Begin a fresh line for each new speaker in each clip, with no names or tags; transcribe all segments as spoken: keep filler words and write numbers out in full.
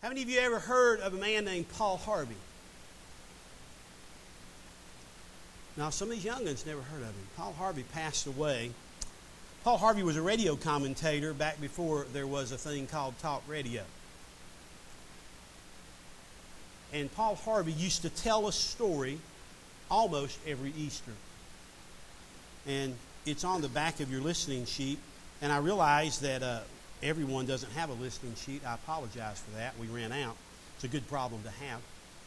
How many of you ever heard of a man named Paul Harvey? Now, some of these young ones never heard of him. Paul Harvey passed away. Paul Harvey was a radio commentator back before there was a thing called talk radio. And Paul Harvey used to tell a story almost every Easter. And it's on the back of your listening sheet. And I realize that uh, everyone doesn't have a listening sheet. I apologize for that. We ran out. It's a good problem to have.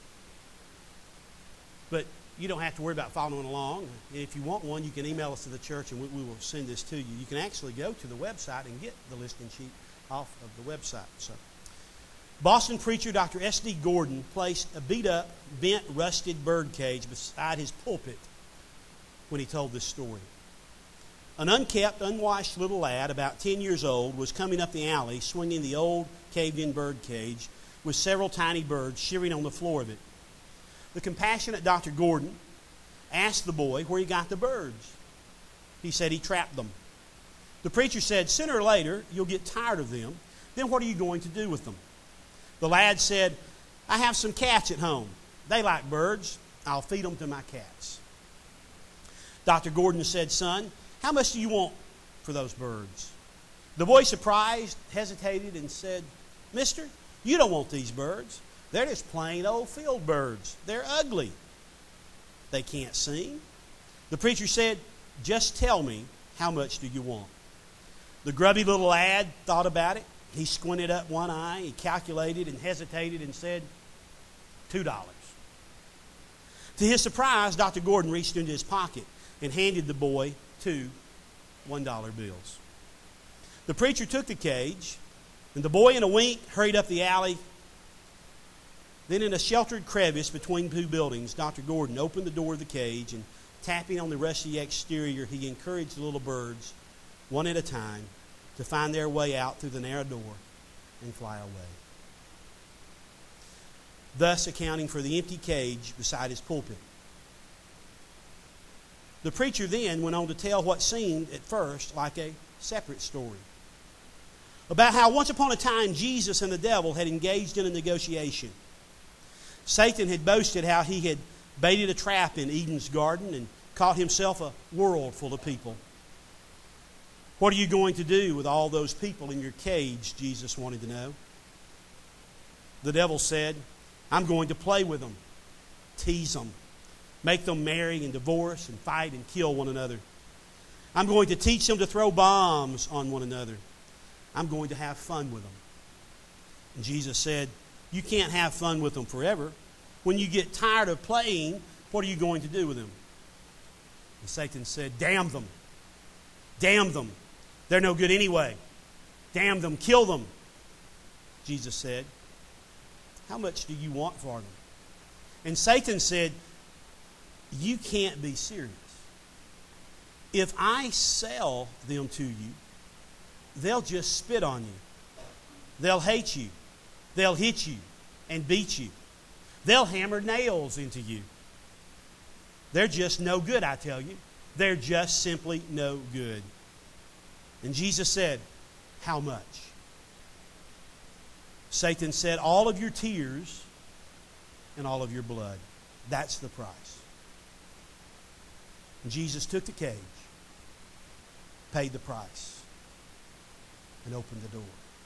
But you don't have to worry about following along. And if you want one, you can email us to the church and we, we will send this to you. You can actually go to the website and get the listening sheet off of the website. So, Boston preacher Doctor S D Gordon placed a beat-up, bent, rusted bird cage beside his pulpit when he told this story. An unkept, unwashed little lad, about ten years old, was coming up the alley swinging the old caved-in bird cage with several tiny birds shivering on the floor of it. The compassionate Doctor Gordon asked the boy where he got the birds. He said he trapped them. The preacher said, sooner or later, you'll get tired of them. Then what are you going to do with them? The lad said, I have some cats at home. They like birds. I'll feed them to my cats. Doctor Gordon said, son, how much do you want for those birds? The boy, surprised, hesitated and said, mister, you don't want these birds. They're just plain old field birds. They're ugly. They can't sing. The preacher said, just tell me, how much do you want? The grubby little lad thought about it. He squinted up one eye. He calculated and hesitated and said, two dollars. To his surprise, Doctor Gordon reached into his pocket and handed the boy two one-dollar bills. The preacher took the cage, and the boy in a wink hurried up the alley. Then in a sheltered crevice between two buildings, Doctor Gordon opened the door of the cage and, tapping on the rusty exterior, he encouraged the little birds, one at a time, to find their way out through the narrow door and fly away, thus accounting for the empty cage beside his pulpit. The preacher then went on to tell what seemed at first like a separate story about how once upon a time Jesus and the devil had engaged in a negotiation. Satan had boasted how he had baited a trap in Eden's garden and caught himself a world full of people. What are you going to do with all those people in your cage? Jesus wanted to know. The devil said, I'm going to play with them, tease them, make them marry and divorce and fight and kill one another. I'm going to teach them to throw bombs on one another. I'm going to have fun with them. And Jesus said, you can't have fun with them forever. When you get tired of playing, what are you going to do with them? And Satan said, damn them. Damn them. They're no good anyway. Damn them. Kill them. Jesus said, how much do you want for them? And Satan said, you can't be serious. If I sell them to you, they'll just spit on you. They'll hate you. They'll hit you and beat you. They'll hammer nails into you. They're just no good, I tell you. They're just simply no good. And Jesus said, how much? Satan said, all of your tears and all of your blood. That's the price. And Jesus took the cage, paid the price, and opened the door.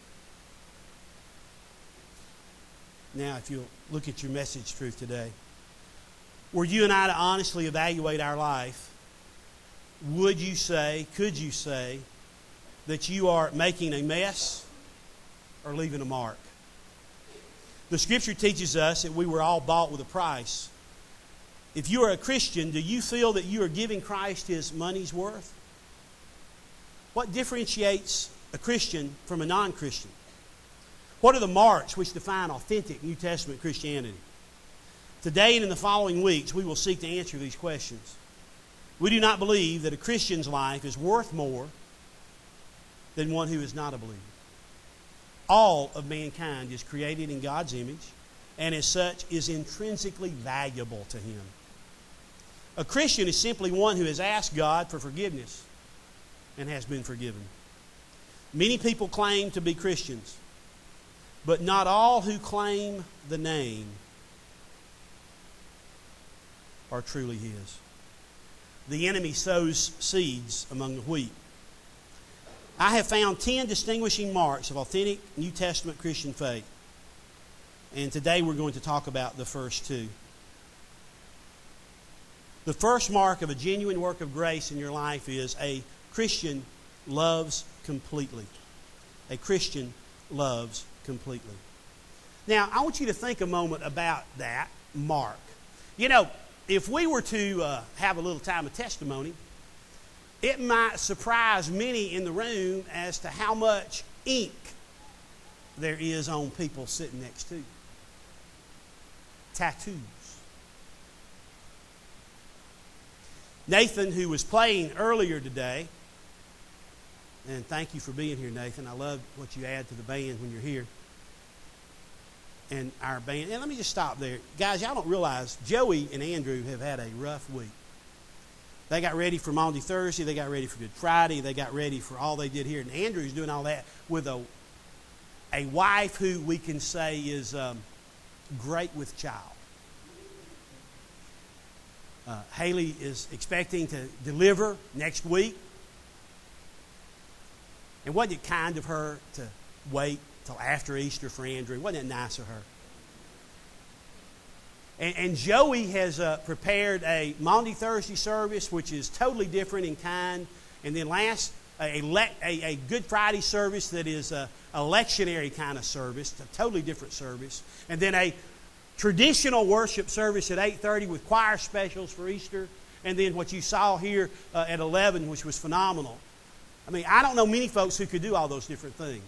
Now, if you'll look at your message truth today, were you and I to honestly evaluate our life, would you say, could you say, that you are making a mess or leaving a mark? The Scripture teaches us that we were all bought with a price. If you are a Christian, do you feel that you are giving Christ His money's worth? What differentiates a Christian from a non-Christian? What are the marks which define authentic New Testament Christianity? Today and in the following weeks, we will seek to answer these questions. We do not believe that a Christian's life is worth more than one who is not a believer. All of mankind is created in God's image, and as such is intrinsically valuable to Him. A Christian is simply one who has asked God for forgiveness and has been forgiven. Many people claim to be Christians. but not all who claim the name are truly His. The enemy sows seeds among the wheat. I have found ten distinguishing marks of authentic New Testament Christian faith. And today we're going to talk about the first two. The first mark of a genuine work of grace in your life is a Christian loves completely. A Christian loves completely. Now, I want you to think a moment about that mark. You know, if we were to uh, have a little time of testimony, it might surprise many in the room as to how much ink there is on people sitting next to you. Tattoos. Nathan, who was playing earlier today, and thank you for being here, Nathan. I love what you add to the band when you're here. And our band. And let me just stop there. Guys, y'all don't realize Joey and Andrew have had a rough week. They got ready for Maundy Thursday. They got ready for Good Friday. They got ready for all they did here. And Andrew's doing all that with a, a wife who we can say is um, great with child. Uh, Haley is expecting to deliver next week. And wasn't it kind of her to wait till after Easter for Andrew? Wasn't that nice of her? And, and Joey has uh, prepared a Maundy Thursday service, which is totally different in kind. And then last, a, a, a Good Friday service that is a, a lectionary kind of service, a totally different service. And then a traditional worship service at eight thirty with choir specials for Easter. And then what you saw here uh, at eleven, which was phenomenal. I mean, I don't know many folks who could do all those different things.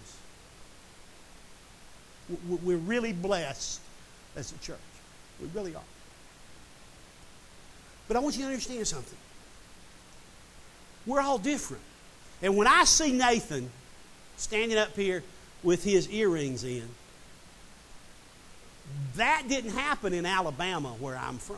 We're really blessed as a church. We really are. But I want you to understand something. We're all different. And when I see Nathan standing up here with his earrings in, that didn't happen in Alabama where I'm from.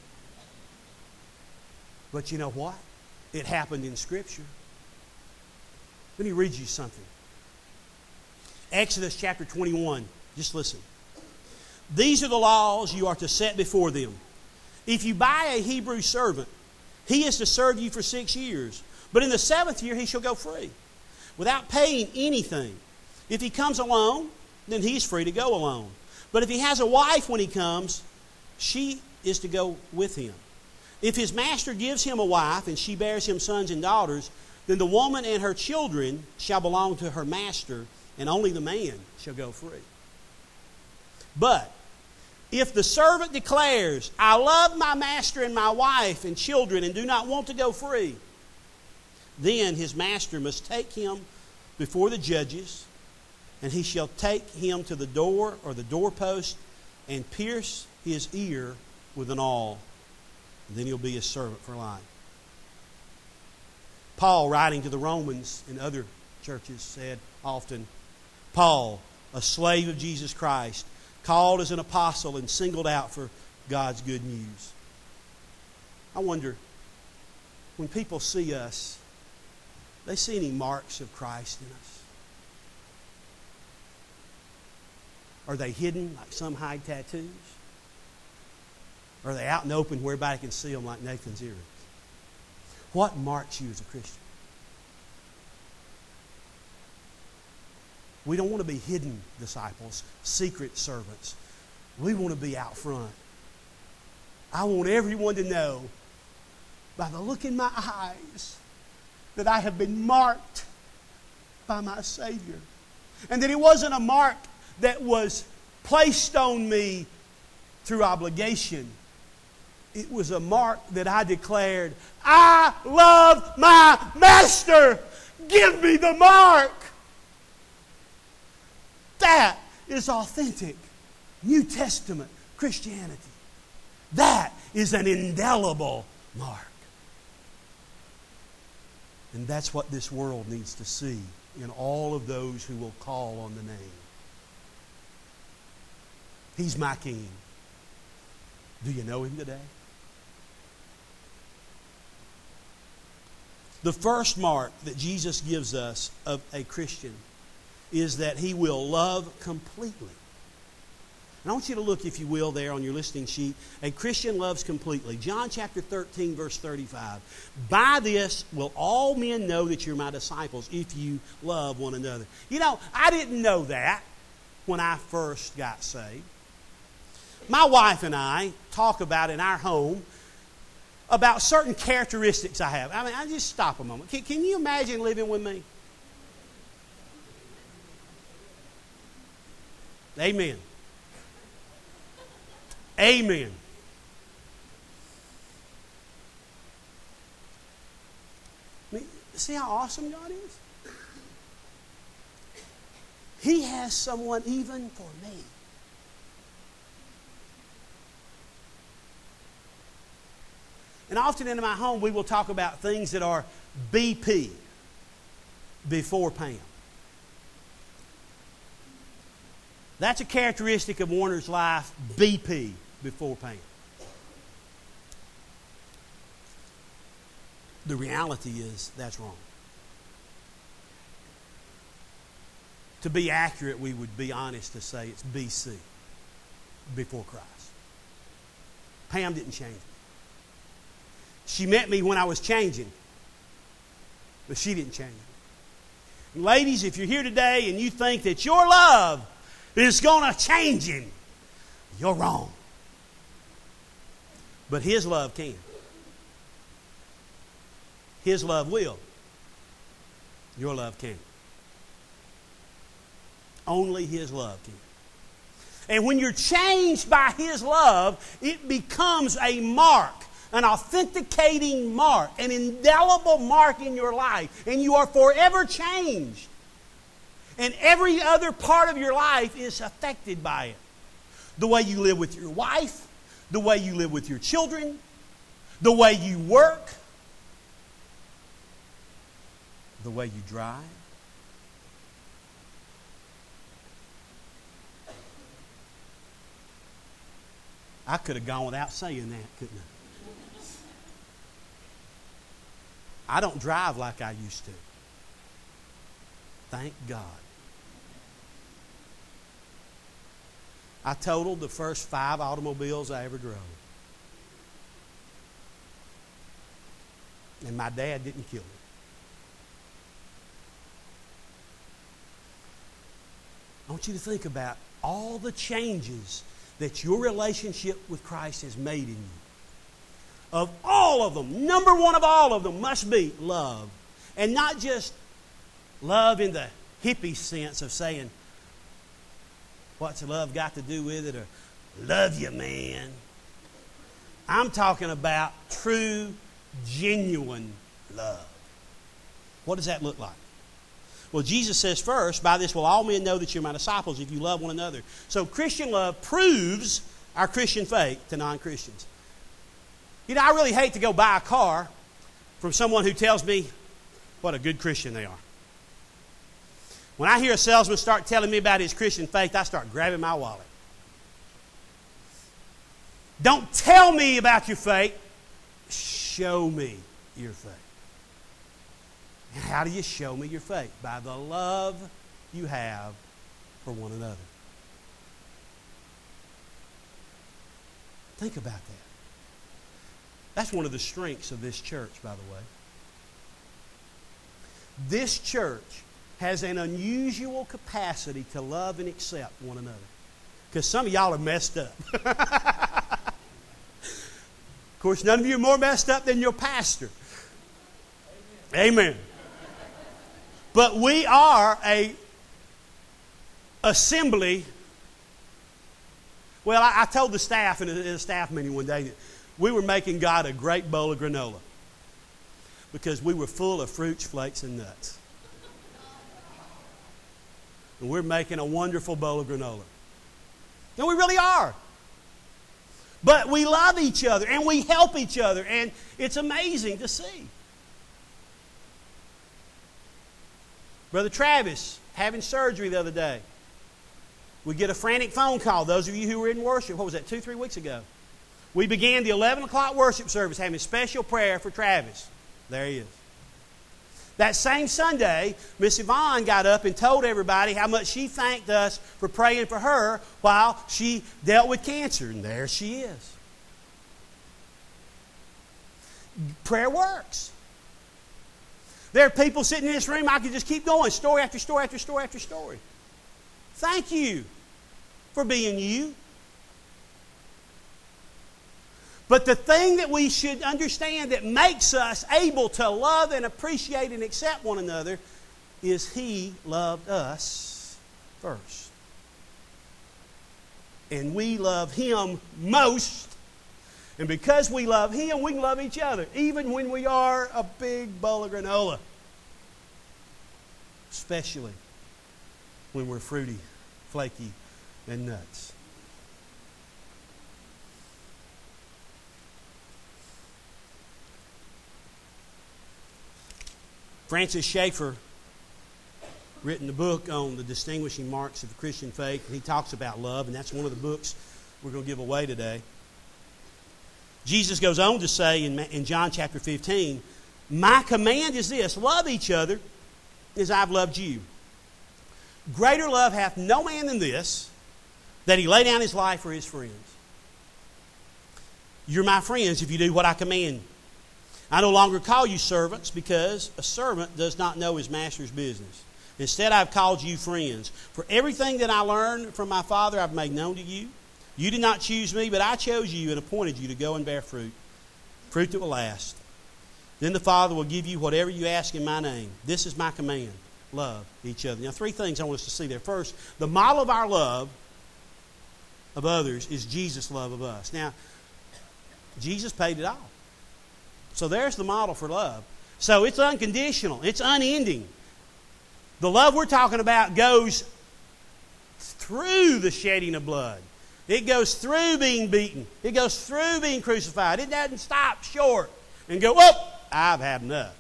But you know what? It happened in Scripture. Let me read you something. Exodus chapter twenty-one. Just listen. These are the laws you are to set before them. If you buy a Hebrew servant, he is to serve you for six years. But in the seventh year he shall go free, without paying anything. If he comes alone, then he is free to go alone. But if he has a wife when he comes, she is to go with him. If his master gives him a wife, and she bears him sons and daughters, then the woman and her children shall belong to her master, and only the man shall go free. But if the servant declares, I love my master and my wife and children and do not want to go free, then his master must take him before the judges, and he shall take him to the door or the doorpost and pierce his ear with an awl. And then he'll be his servant for life. Paul, writing to the Romans and other churches, said often, Paul, a slave of Jesus Christ, called as an apostle and singled out for God's good news. I wonder, when people see us, they see any marks of Christ in us? Are they hidden like some hide tattoos? Or are they out and open where everybody can see them like Nathan's earrings? What marks you as a Christian? We don't want to be hidden disciples, secret servants. We want to be out front. I want everyone to know by the look in my eyes that I have been marked by my Savior. And that it wasn't a mark that was placed on me through obligation. It was a mark that I declared, I love my master. Give me the mark. That is authentic New Testament Christianity. That is an indelible mark. And that's what this world needs to see in all of those who will call on the name. He's my King. Do you know Him today? The first mark that Jesus gives us of a Christian is that He will love completely. And I want you to look, if you will, there on your listening sheet. A Christian loves completely. John chapter thirteen, verse thirty-five. By this will all men know that you're my disciples, if you love one another. You know, I didn't know that when I first got saved. My wife and I talk about in our home about certain characteristics I have. I mean, I just stop a moment. Can, can you imagine living with me? Amen. Amen. I mean, see how awesome God is? He has someone even for me. And often in my home, we will talk about things that are B P, before Pam. That's a characteristic of Warner's life, B P, before Pam. The reality is that's wrong. To be accurate, we would be honest to say it's B C, before Christ. Pam didn't change me. She met me when I was changing, but she didn't change me. Ladies, if you're here today and you think that your love is going to change him, you're wrong. But His love can. His love will. Your love can. Only His love can. And when you're changed by His love, it becomes a mark, an authenticating mark, an indelible mark in your life. And you are forever changed. And every other part of your life is affected by it. The way you live with your wife, the way you live with your children, the way you work, the way you drive. I could have gone without saying that, couldn't I? I don't drive like I used to. Thank God. I totaled the first five automobiles I ever drove. And my dad didn't kill me. I want you to think about all the changes that your relationship with Christ has made in you. Of all of them, number one of all of them must be love. And not just love in the hippie sense of saying, what's love got to do with it? Or, love you, man. I'm talking about true, genuine love. What does that look like? Well, Jesus says first, by this will all men know that you're my disciples if you love one another. So Christian love proves our Christian faith to non-Christians. You know, I really hate to go buy a car from someone who tells me what a good Christian they are. When I hear a salesman start telling me about his Christian faith, I start grabbing my wallet. Don't tell me about your faith. Show me your faith. And how do you show me your faith? By the love you have for one another. Think about that. That's one of the strengths of this church, by the way. This church has an unusual capacity to love and accept one another. Because some of y'all are messed up. Of course, none of you are more messed up than your pastor. Amen. Amen. But we are a assembly. Well, I, I told the staff in a, in a staff meeting one day that we were making God a great bowl of granola because we were full of fruits, flakes, and nuts. And we're making a wonderful bowl of granola. And we really are. But we love each other and we help each other, and it's amazing to see. Brother Travis having surgery the other day. We get a frantic phone call. Those of you who were in worship, what was that, two, three weeks ago? We began the eleven o'clock worship service having special prayer for Travis. There he is. That same Sunday, Miss Yvonne got up and told everybody how much she thanked us for praying for her while she dealt with cancer. And there she is. Prayer works. There are people sitting in this room, I could just keep going, story after story after story after story. Thank you for being you. But the thing that we should understand that makes us able to love and appreciate and accept one another is He loved us first. And we love Him most. And because we love Him, we can love each other, even when we are a big bowl of granola. Especially when we're fruity, flaky, and nuts. Francis Schaeffer written a book on the distinguishing marks of the Christian faith. And he talks about love, and that's one of the books we're going to give away today. Jesus goes on to say in, in John chapter fifteen, my command is this, love each other as I've loved you. Greater love hath no man than this, that he lay down his life for his friends. You're my friends if you do what I command. I no longer call you servants, because a servant does not know his master's business. Instead, I've called you friends. For everything that I learned from my Father I've made known to you. You did not choose me, but I chose you and appointed you to go and bear fruit, fruit that will last. Then the Father will give you whatever you ask in my name. This is my command. Love each other. Now, three things I want us to see there. First, the model of our love of others is Jesus' love of us. Now, Jesus paid it all. So there's the model for love. So it's unconditional. It's unending. The love we're talking about goes through the shedding of blood. It goes through being beaten. It goes through being crucified. It doesn't stop short and go, oh, I've had enough.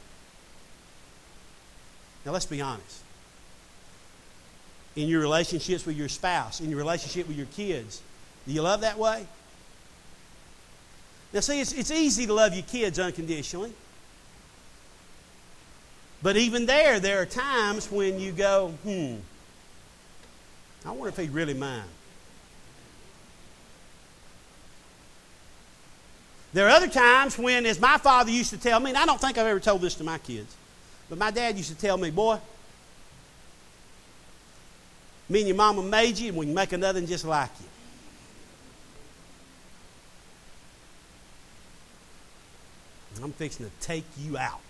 Now let's be honest. In your relationships with your spouse, in your relationship with your kids, do you love that way? Now see, it's, it's easy to love your kids unconditionally. But even there, there are times when you go, hmm, I wonder if he'd really mind. There are other times when, as my father used to tell me, and I don't think I've ever told this to my kids, but my dad used to tell me, boy, me and your mama made you, and we can make another one just like you. I'm fixing to take you out.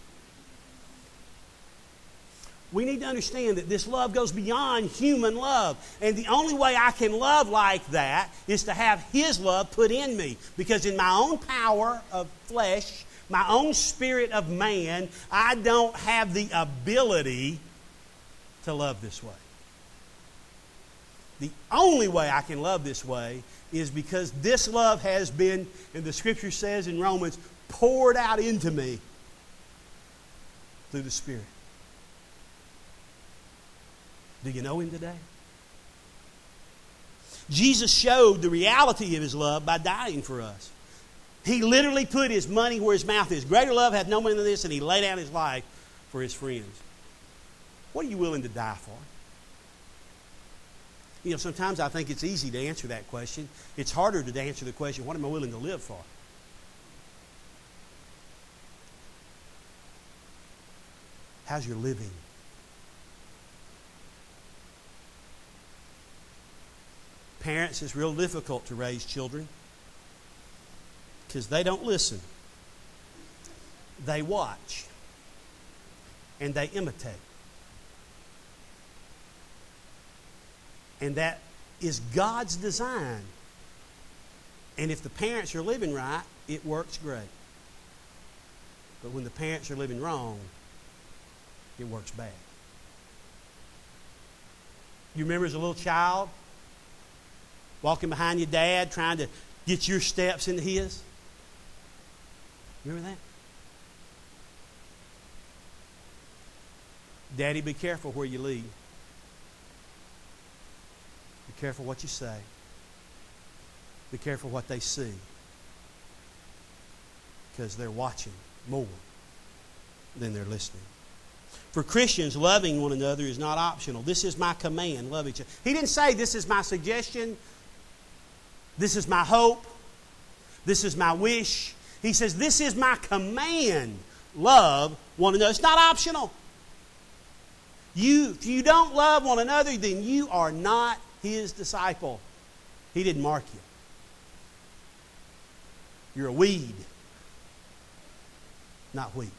We need to understand that this love goes beyond human love. And the only way I can love like that is to have His love put in me. Because in my own power of flesh, my own spirit of man, I don't have the ability to love this way. The only way I can love this way is because this love has been, and the Scripture says in Romans, poured out into me through the Spirit. Do you know Him today? Jesus showed the reality of His love by dying for us. He literally put His money where His mouth is. Greater love hath no man than this, and He laid down His life for His friends. What are you willing to die for? You know, sometimes I think it's easy to answer that question. It's harder to answer the question, what am I willing to live for? How's your living? Parents, it's real difficult to raise children because they don't listen. They watch and they imitate. And that is God's design. And if the parents are living right, it works great. But when the parents are living wrong, it works bad. You remember as a little child walking behind your dad trying to get your steps into his? Remember that? Daddy, be careful where you lead. Be careful what you say. Be careful what they see. Because they're watching more than they're listening. For Christians, loving one another is not optional. This is my command, love each other. He didn't say this is my suggestion, this is my hope, this is my wish. He says this is my command, love one another. It's not optional. You, if you don't love one another, then you are not His disciple. He didn't mark you. You're a weed, not wheat.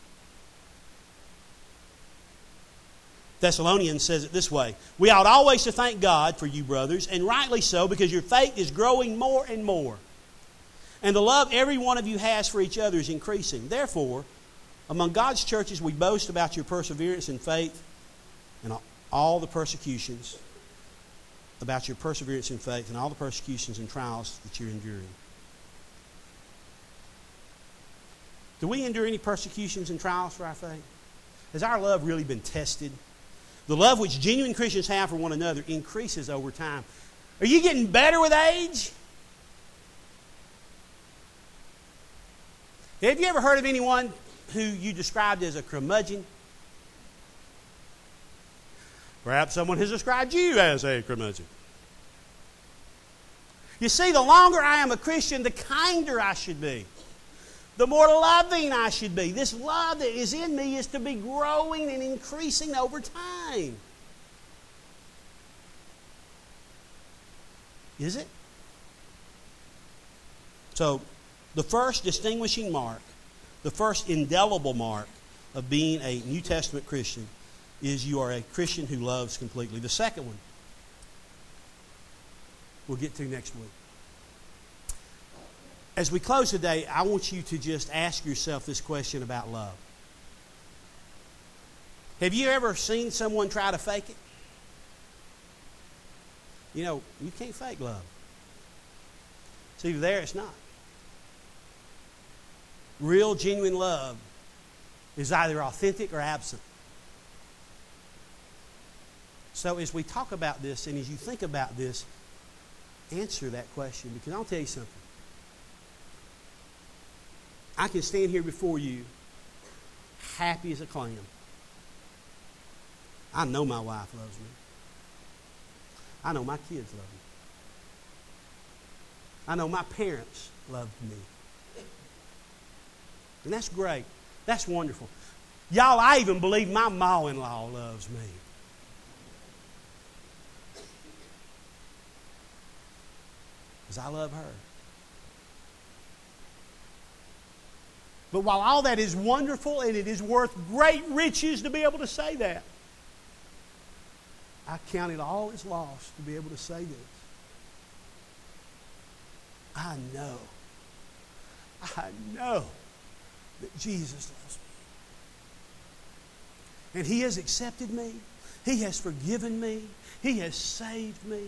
Thessalonians says it this way: we ought always to thank God for you, brothers, and rightly so, because your faith is growing more and more, and the love every one of you has for each other is increasing. Therefore, among God's churches, we boast about your perseverance and faith and all the persecutions, about your perseverance and faith and all the persecutions and trials that you're enduring. Do we endure any persecutions and trials for our faith? Has our love really been tested? The love which genuine Christians have for one another increases over time. Are you getting better with age? Have you ever heard of anyone who you described as a curmudgeon? Perhaps someone has described you as a curmudgeon. You see, the longer I am a Christian, the kinder I should be. The more loving I should be. This love that is in me is to be growing and increasing over time. Is it? So, the first distinguishing mark, the first indelible mark of being a New Testament Christian is you are a Christian who loves completely. The second one we'll get to next week. As we close today, I want you to just ask yourself this question about love. Have you ever seen someone try to fake it? You know, you can't fake love. It's either there or it's not. Real, genuine love is either authentic or absent. So as we talk about this and as you think about this, answer that question, because I'll tell you something. I can stand here before you happy as a clam. I know my wife loves me. I know my kids love me. I know my parents loved me. And that's great. That's wonderful. Y'all, I even believe my ma-in-law loves me. Because I love her. But while all that is wonderful and it is worth great riches to be able to say that, I count it all as loss to be able to say this. I know, I know that Jesus loves me. And He has accepted me. He has forgiven me. He has saved me.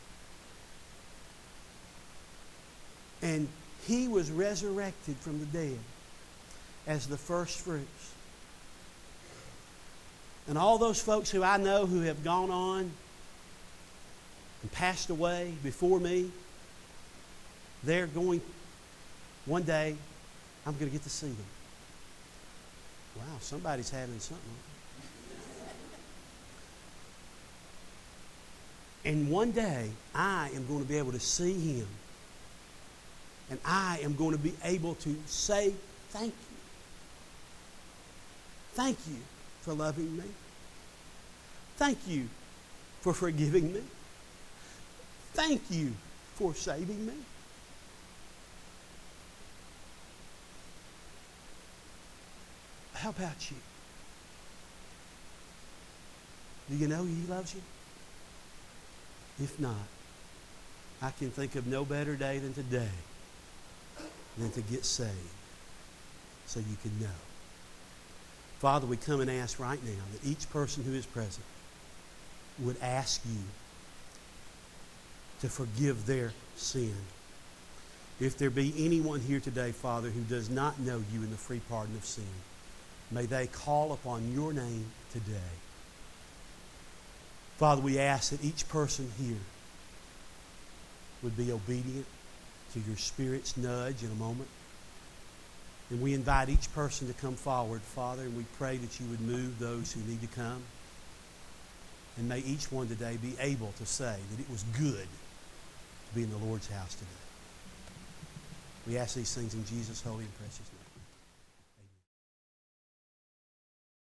And He was resurrected from the dead as the first fruits. And all those folks who I know who have gone on and passed away before me, they're going, one day, I'm going to get to see them. Wow, somebody's having something. And one day, I am going to be able to see Him. And I am going to be able to say thank you. Thank you for loving me. Thank you for forgiving me. Thank you for saving me. How about you? Do you know He loves you? If not, I can think of no better day than today than to get saved so you can know. Father, we come and ask right now that each person who is present would ask you to forgive their sin. If there be anyone here today, Father, who does not know you in the free pardon of sin, may they call upon your name today. Father, we ask that each person here would be obedient to your Spirit's nudge in a moment And we invite each person to come forward, Father, and we pray that you would move those who need to come. And may each one today be able to say that it was good to be in the Lord's house today. We ask these things in Jesus' holy and precious name.